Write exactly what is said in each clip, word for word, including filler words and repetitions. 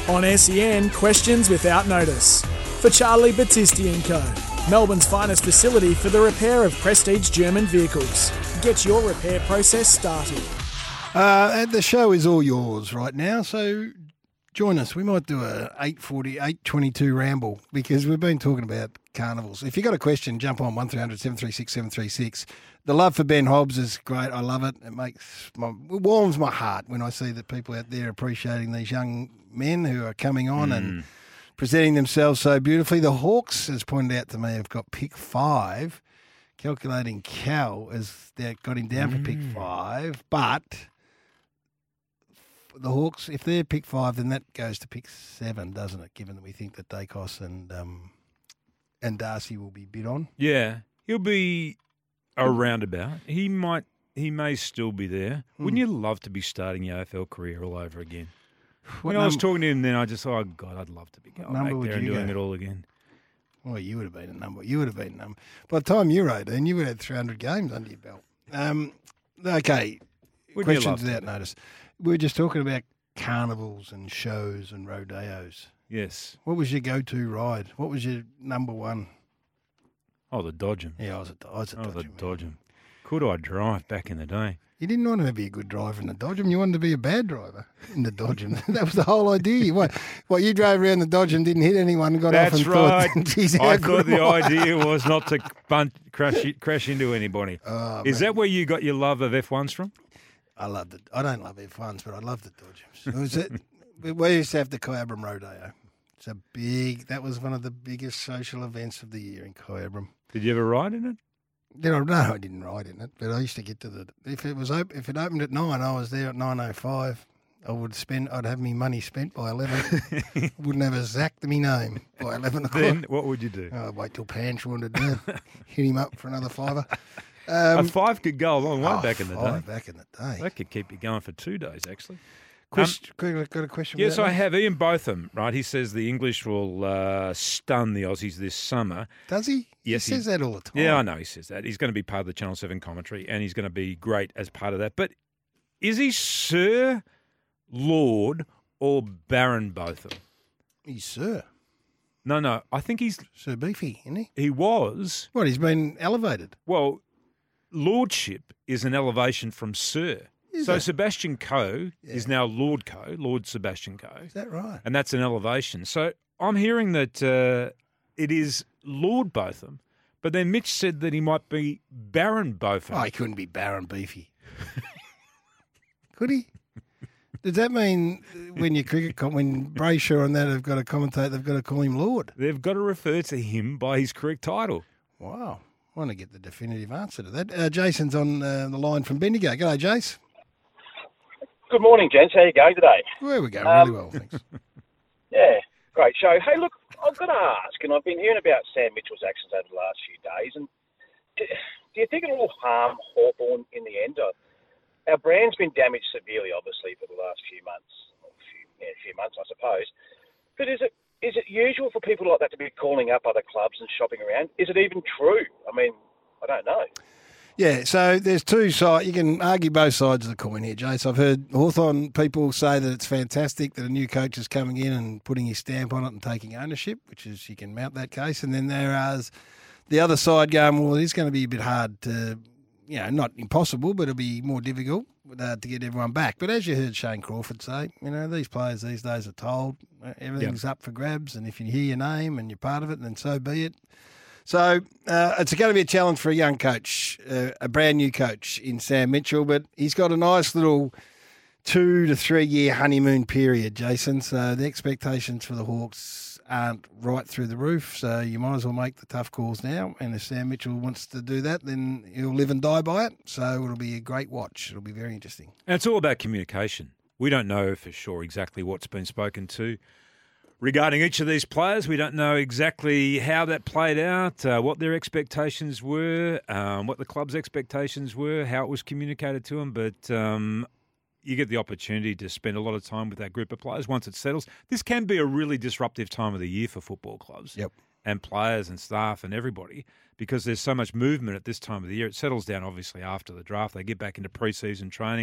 On S E N, questions without notice. For Charlie Battisti and Co. Melbourne's finest facility for the repair of prestige German vehicles. Get your repair process started. Uh, and the show is all yours right now, so join us. We might do a eight forty, eight twenty-two ramble because we've been talking about carnivals. If you've got a question, jump on one three hundred seven three six seven three six. The love for Ben Hobbs is great. I love it. It makes my, it warms my heart when I see that people out there appreciating these young men who are coming on mm. and presenting themselves so beautifully. The Hawks, as pointed out to me, have got pick five. Calculating Cal has got him down mm. for pick five, but the Hawks, if they're pick five, then that goes to pick seven, doesn't it? Given that we think that Dacos and um, and Darcy will be bid on. Yeah, he'll be a roundabout. He might, he may still be there. Mm. Wouldn't you love to be starting your A F L career all over again? When num- I was talking to him then, I just thought, oh, God, I'd love to be going back there and doing go? it all again. Well, you would have been a number. You would have been a number. By the time you were eighteen, you would have had three hundred games under your belt. Um, okay, Wouldn't questions without notice. We were just talking about carnivals and shows and rodeos. Yes. What was your go-to ride? What was your number one? Oh, the Dodgem. Yeah, I was a, I was a oh, Dodgem. the Dodgem. Could I drive back in the day? You didn't want to be a good driver in the Dodgem. You wanted to be a bad driver in the Dodgem. That was the whole idea. What, what you drove around the Dodgem, didn't hit anyone, and got That's off and right. thought, geez, I thought the idea was not to bunt, crash crash into anybody. Oh, Is man. that where you got your love of F ones from? I loved it. I don't love F ones, but I love the Dodgems. It was it. We used to have the Kyabram Rodeo. It's a big. That was one of the biggest social events of the year in Kyabram. Did you ever ride in it? Did I, no, I didn't ride in it, but I used to get to the. If it was op, if it opened at nine, I was there at nine oh five. I would spend. I'd have me money spent by eleven. Wouldn't have a zack to me name by eleven o'clock. Then what would you do? Oh, I'd wait till Panch wanted to hit him up for another fiver. Um, a five could go a long way oh, back in the day. Back in the day, that could keep you going for two days, actually. Question, um, got a question? Yes, I have. Ian Botham, right? He says the English will uh, stun the Aussies this summer. Does he? Yes, he says he, that all the time. Yeah, I know he says that. He's going to be part of the Channel seven commentary, and he's going to be great as part of that. But is he Sir, Lord, or Baron Botham? He's Sir. No, no. I think he's Sir Beefy, isn't he? He was. What? He's been elevated. Well, lordship is an elevation from Sir. Is so it? Sebastian Coe yeah. is now Lord Coe, Lord Sebastian Coe. Is that right? And that's an elevation. So I'm hearing that uh, it is Lord Botham, but then Mitch said that he might be Baron Botham. Oh, he couldn't be Baron Beefy. Could he? Does that mean when your cricket, com- when Brayshaw and that have got to commentate, they've got to call him Lord? They've got to refer to him by his correct title. Wow. I want to get the definitive answer to that. Uh, Jason's on uh, the line from Bendigo. G'day, Jace. Good morning, gents. How you going today? Well, we go um, really well, thanks. Yeah, great show. Hey, look, I've got to ask, and I've been hearing about Sam Mitchell's actions over the last few days, and do, do you think it will harm Hawthorn in the end? Our brand's been damaged severely, obviously, for the last few months, or a few, yeah, a few months, I suppose. But is it is it usual for people like that to be calling up other clubs and shopping around? Is it even true? I mean, I don't know. Yeah, so there's two sides. You can argue both sides of the coin here, Jace. I've heard Hawthorn people say that it's fantastic that a new coach is coming in and putting his stamp on it and taking ownership, which is you can mount that case. And then there is the other side going, well, it's going to be a bit hard to, you know, not impossible, but it'll be more difficult uh, to get everyone back. But as you heard Shane Crawford say, you know, these players these days are told uh, everything's yep. up for grabs, and if you hear your name and you're part of it, then so be it. So uh, it's going to be a challenge for a young coach, uh, a brand new coach in Sam Mitchell, but he's got a nice little two to three year honeymoon period, Jason. So the expectations for the Hawks aren't right through the roof. So you might as well make the tough calls now. And if Sam Mitchell wants to do that, then he'll live and die by it. So it'll be a great watch. It'll be very interesting. And it's all about communication. We don't know for sure exactly what's been spoken to regarding each of these players. We don't know exactly how that played out, uh, what their expectations were, um, what the club's expectations were, how it was communicated to them. But um, you get the opportunity to spend a lot of time with that group of players once it settles. This can be a really disruptive time of the year for football clubs yep. and players and staff and everybody, because there's so much movement at this time of the year. It settles down, obviously, after the draft. They get back into pre-season training.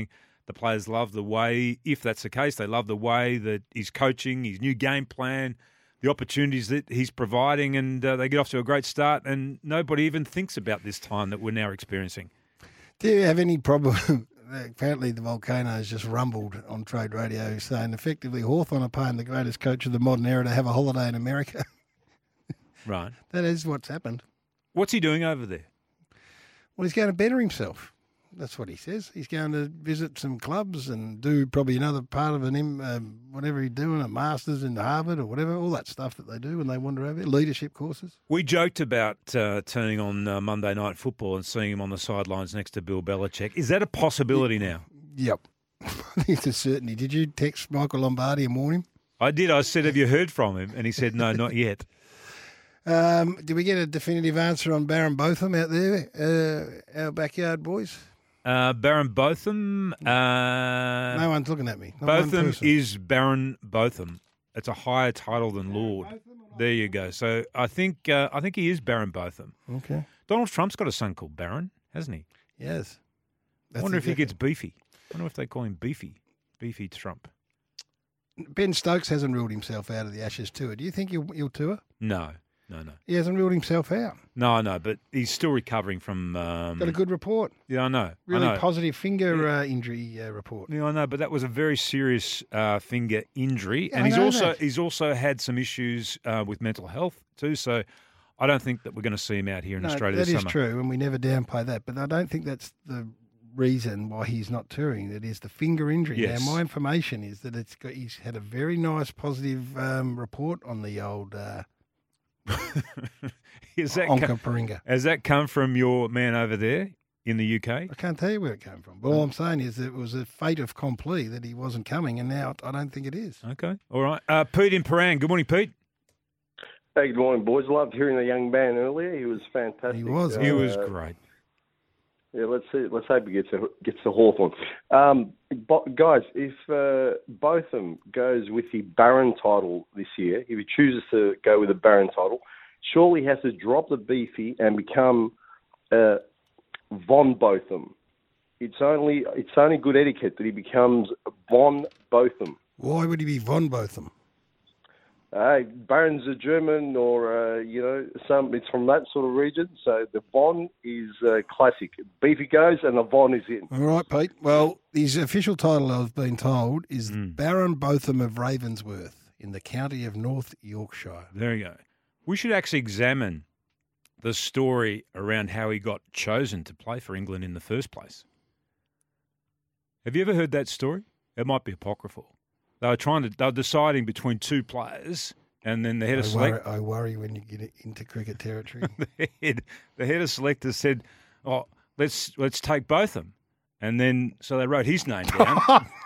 The players love the way, if that's the case, they love the way that he's coaching, his new game plan, the opportunities that he's providing, and uh, they get off to a great start, and nobody even thinks about this time that we're now experiencing. Do you have any problem? Apparently the volcano's just rumbled on Trade Radio saying effectively Hawthorn are paying the greatest coach of the modern era to have a holiday in America. Right. That is what's happened. What's he doing over there? Well, he's going to better himself. That's what he says. He's going to visit some clubs and do probably another part of an, um, whatever he's doing, a master's in Harvard or whatever, all that stuff that they do when they wander over there, leadership courses. We joked about uh, turning on uh, Monday Night Football and seeing him on the sidelines next to Bill Belichick. Is that a possibility now? Yep. I think it's a certainty. Did you text Michael Lombardi and warn him? I did. I said, have you heard from him? And he said, no, not yet. Um, did we get a definitive answer on Baron Botham out there, uh, our backyard boys? Uh, Baron Botham. Uh, No one's looking at me. Not one Botham person. is Baron Botham. It's a higher title than Lord. There you go. So I think uh, I think he is Baron Botham. Okay. Donald Trump's got a son called Baron, hasn't he? Yes. I wonder if he gets beefy. I wonder if they call him Beefy. Beefy Trump. Ben Stokes hasn't ruled himself out of the Ashes tour. Do you think he'll, he'll tour? No, no, no. He hasn't ruled himself out. No, no, but he's still recovering from... Um, Got a good report. Yeah, I know. Really I know. positive finger uh, injury uh, report. Yeah, I know, but that was a very serious uh, finger injury, Yeah, and I he's know also that. he's also had some issues uh, with mental health too. So, I don't think that we're going to see him out here in No, Australia that this is summer. true, and we never downplay that. But I don't think that's the reason why he's not touring. That is the finger injury. Yes. Now, my information is that it's got, he's had a very nice positive um, report on the old uh, Is that Onka co- Paringa. has that come from your man over there in the U K? I can't tell you where it came from. But all I'm saying is that it was a fait accompli that he wasn't coming, and now I don't think it is. Okay, all right. Uh, Pete in Parang. Good morning, Pete. Hey, good morning, boys. Loved hearing the young man earlier. He was fantastic. He was. He Uh, was great. Yeah, let's see. Let's hope he gets a, gets the Hawthorn. Um, but guys, if uh, Botham goes with the Baron title this year, if he chooses to go with the Baron title, surely he has to drop the beefy and become uh, Von Botham. It's only it's only good etiquette that he becomes Von Botham. Why would he be Von Botham? Uh, Baron's a German, or uh, you know, some. It's from that sort of region. So the Von is uh, classic. Beefy goes, and the Von is in. All right, Pete. Well, his official title, I've been told, is Mm. Baron Botham of Ravensworth in the county of North Yorkshire. There you go. We should actually examine the story around how he got chosen to play for England in the first place. Have you ever heard that story? It might be apocryphal. They were trying to. They were deciding between two players, and then the head I of select, worry, I worry when you get into cricket territory. the head, the head of selectors said, "Oh, let's let's take both of them," and then so they wrote his name down,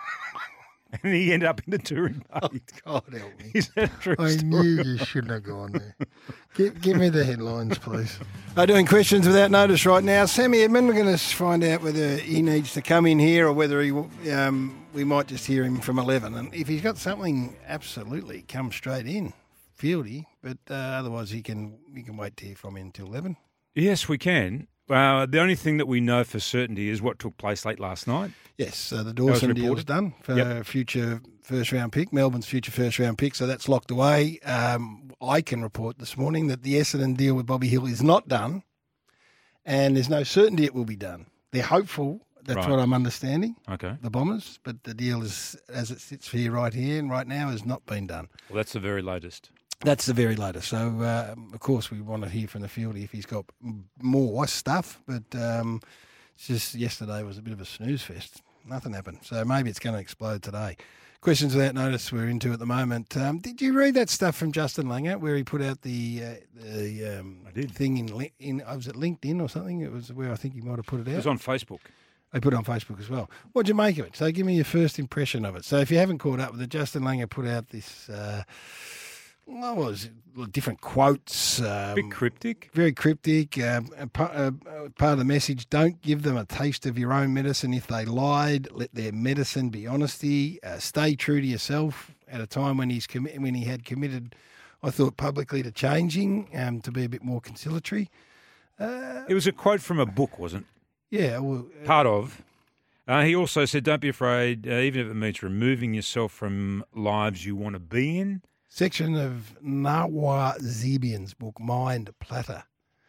and he ended up in the touring party. God help me. Is that a true I story? knew you shouldn't have gone there. give, give me the headlines, please. I'm doing questions without notice right now. Sammy Edmund, we're going to find out whether he needs to come in here or whether he um, we might just hear him from eleven. And if he's got something, absolutely, come straight in, fieldy. But uh, otherwise, he can we can wait to hear from him until eleven. Yes, we can. Uh, the only thing that we know for certainty is what took place late last night. Yes, so the Dawson reported. deal's done for Yep. future first round pick, Melbourne's future first round pick, so that's locked away. Um, I can report this morning that the Essendon deal with Bobby Hill is not done, and there's no certainty it will be done. They're hopeful, that's Right. what I'm understanding, Okay. the Bombers, but the deal is, as it sits here right here and right now, has not been done. Well, that's the very latest. That's the very latest. So, uh, of course, we want to hear from the field if he's got m- more stuff. But um, it's just yesterday was a bit of a snooze fest. Nothing happened. So maybe it's going to explode today. Questions without notice we're into at the moment. Um, did you read that stuff from Justin Langer where he put out the uh, the um, I did. thing in, Li- in oh, was it LinkedIn or something? It was where I think he might have put it out. It was on Facebook. They put it on Facebook as well. What'd you make of it? So give me your first impression of it. So if you haven't caught up with it, Justin Langer put out this, uh, what was it, different quotes. Um, Bit cryptic. very cryptic. Um, a pa- uh, uh, part of the message, don't give them a taste of your own medicine. If they lied, let their medicine be honesty. Uh, stay true to yourself at a time when he's commi- when he had committed, I thought, publicly to changing, um, to be a bit more conciliatory. Uh, It was a quote from a book, wasn't yeah, well, it? Part of. Uh, he also said, don't be afraid, uh, even if it means removing yourself from lives you want to be in. Section of Nawar Zebian's book, Mind Platter.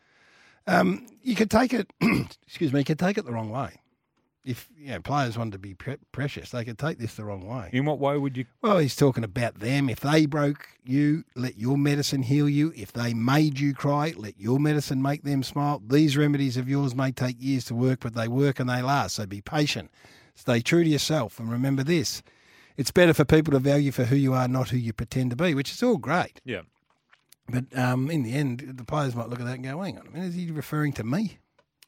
Um, you could take it, excuse me, you could take it the wrong way. If you know, players wanted to be pre- precious, they could take this the wrong way. In what way would you? Well, he's talking about them. If they broke you, let your medicine heal you. If they made you cry, let your medicine make them smile. These remedies of yours may take years to work, but they work and they last. So be patient. Stay true to yourself. And remember this, it's better for people to value for who you are, not who you pretend to be, which is all great. Yeah. But um, in the end, the players might look at that and go, hang on a minute, is he referring to me?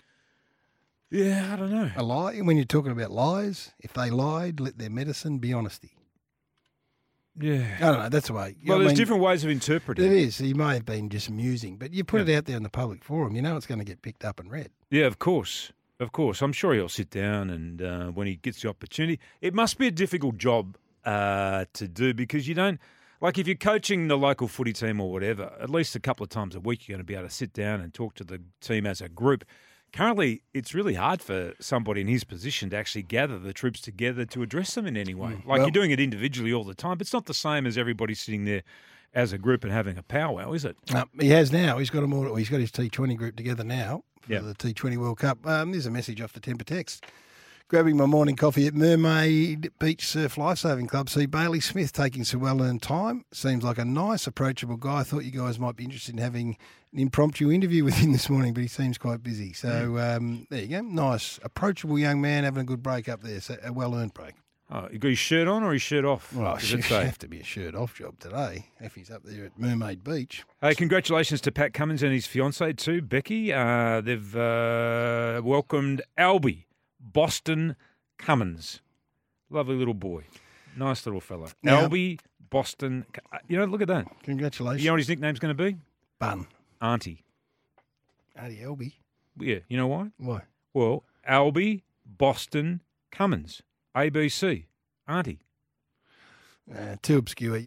Yeah, I don't know. A lie? When you're talking about lies, if they lied, let their medicine be honesty. Yeah. I don't know, that's the way. Well, I there's mean, different ways of interpreting it it. is. He may have been just amusing, but you put Yeah. it out there in the public forum, you know it's going to get picked up and read. Yeah, of course. Of course. I'm sure he'll sit down and uh, when he gets the opportunity. It must be a difficult job uh, to do because you don't, like if you're coaching the local footy team or whatever, at least a couple of times a week you're going to be able to sit down and talk to the team as a group. Currently, it's really hard for somebody in his position to actually gather the troops together to address them in any way. Like well- you're doing it individually all the time, but it's not the same as everybody sitting there as a group and having a powwow, is it? Uh, he has now. He's got them all. He's got his T twenty group together now for Yeah. the T twenty World Cup. Um, there's a message off the Temper Text. Grabbing my morning coffee at Mermaid Beach Surf Lifesaving Club. See Bailey Smith taking some well-earned time. Seems like a nice, approachable guy. I thought you guys might be interested in having an impromptu interview with him this morning, but he seems quite busy. So um, there you go. Nice, approachable young man having a good break up there. So a well-earned break. Oh, you got his shirt on or his shirt off? Well, Does it it say? have to be a shirt-off job today if he's up there at Mermaid Beach. Hey, congratulations to Pat Cummins and his fiancée too, Becky. Uh, they've uh, welcomed Albie Boston Cummins. Lovely little boy. Nice little fella. Now- Albie Boston. You know, look at that. Congratulations. You know what his nickname's going to be? Bun. Auntie. Addy Elby. Yeah, you know why? Why? Well, Albie Boston Cummins. A B C. Auntie. Uh, too obscure.